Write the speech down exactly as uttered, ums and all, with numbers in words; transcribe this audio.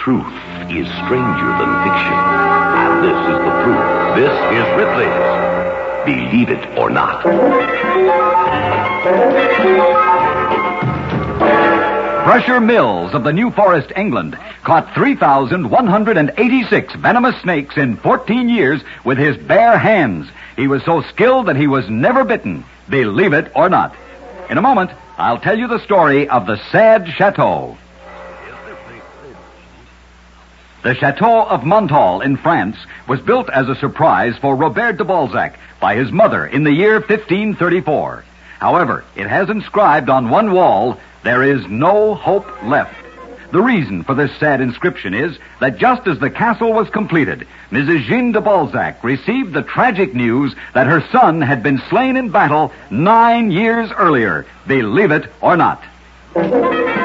Truth is stranger than fiction. And this is the proof. This is Ripley's Believe It or Not. Crusher Mills of the New Forest, England, caught three thousand one hundred eighty-six venomous snakes in fourteen years with his bare hands. He was so skilled that he was never bitten. Believe it or not. In a moment, I'll tell you the story of the Sad Chateau. The Chateau of Montal in France was built as a surprise for Robert de Balzac by his mother in the year fifteen thirty-four. However, it has inscribed on one wall, "There is no hope left." The reason for this sad inscription is that just as the castle was completed, Missus Jeanne de Balzac received the tragic news that her son had been slain in battle nine years earlier. Believe it or not.